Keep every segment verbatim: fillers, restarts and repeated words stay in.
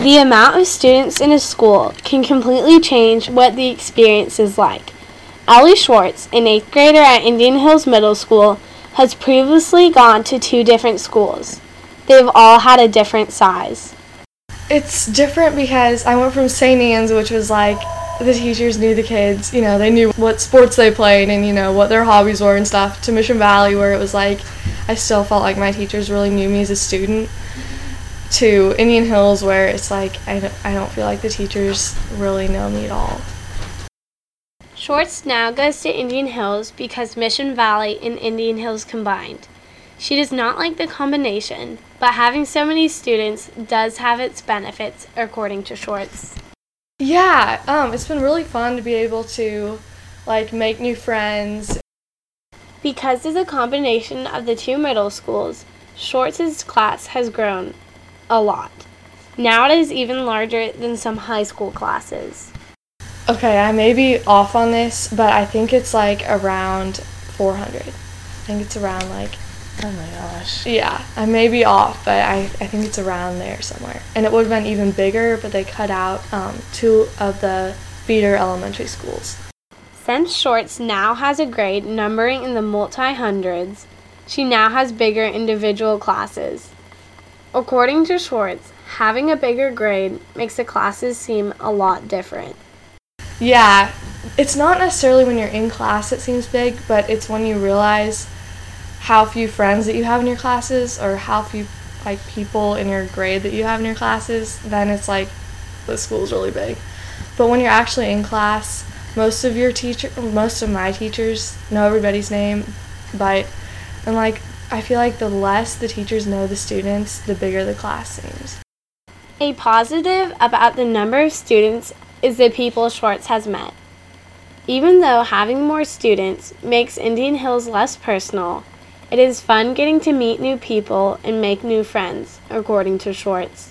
The amount of students in a school can completely change what the experience is like. Ellie Schwartz, an eighth grader at Indian Hills Middle School, has previously gone to two different schools. They've all had a different size. It's different because I went from Saint Anne's, which was like the teachers knew the kids, you know, they knew what sports they played and, you know, what their hobbies were and stuff, to Mission Valley, where it was like I still felt like my teachers really knew me as a student, to Indian Hills, where it's like I don't, I don't feel like the teachers really know me at all. Schwartz now goes to Indian Hills because Mission Valley and Indian Hills combined. She does not like the combination, but having so many students does have its benefits, according to Schwartz. Yeah, um, it's been really fun to be able to, like, make new friends. Because of the combination of the two middle schools, Schwartz's class has grown a lot. Now it is even larger than some high school classes. Okay, I may be off on this, but I think it's like around four hundred. I think it's around like, oh my gosh. Yeah, I may be off, but I, I think it's around there somewhere. And it would have been even bigger, but they cut out um, two of the feeder elementary schools. Since Schwartz now has a grade numbering in the multi-hundreds, she now has bigger individual classes. According to Schwartz, having a bigger grade makes the classes seem a lot different. Yeah, it's not necessarily when you're in class it seems big, but it's when you realize how few friends that you have in your classes, or how few like people in your grade that you have in your classes, then it's like the school's really big. But when you're actually in class, most of your teacher, most of my teachers know everybody's name, but and like I feel like the less the teachers know the students, the bigger the class seems. A positive about the number of students is the people Schwartz has met. Even though having more students makes Indian Hills less personal, it is fun getting to meet new people and make new friends, according to Schwartz.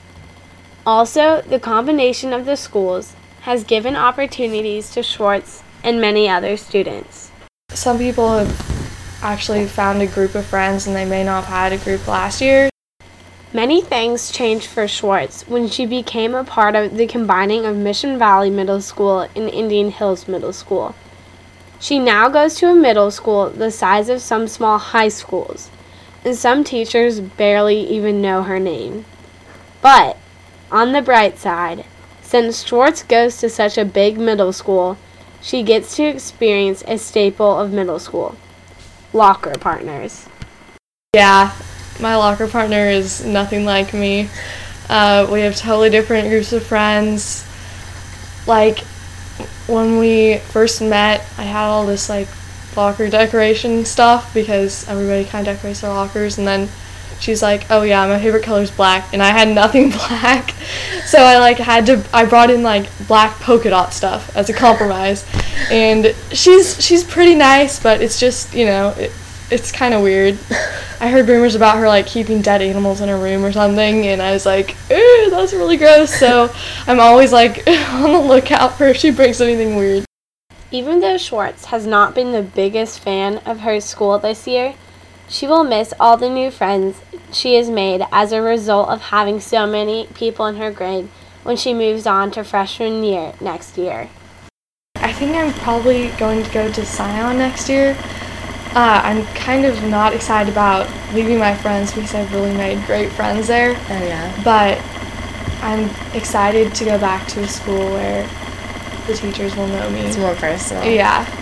Also, the combination of the schools has given opportunities to Schwartz and many other students. Some people have actually found a group of friends and they may not have had a group last year. Many things changed for Schwartz when she became a part of the combining of Mission Valley Middle School and Indian Hills Middle School. She now goes to a middle school the size of some small high schools, and some teachers barely even know her name. But, on the bright side, since Schwartz goes to such a big middle school, she gets to experience a staple of middle school: locker partners. Yeah, my locker partner is nothing like me. Uh, we have totally different groups of friends. Like, when we first met, I had all this, like, locker decoration stuff because everybody kind of decorates their lockers, and then she's like, oh yeah, my favorite color is black, and I had nothing black, so I, like, had to, I brought in, like, black polka dot stuff as a compromise, and she's, she's pretty nice, but it's just, you know, it, it's kind of weird. I heard rumors about her, like, keeping dead animals in her room or something, and I was like, ew, that's really gross, so I'm always, like, on the lookout for if she brings anything weird. Even though Schwartz has not been the biggest fan of her school this year, she will miss all the new friends she has made as a result of having so many people in her grade when she moves on to freshman year next year. I think I'm probably going to go to Scion next year. Uh, I'm kind of not excited about leaving my friends because I've really made great friends there. Oh yeah. But I'm excited to go back to a school where the teachers will know me. It's more personal. Yeah.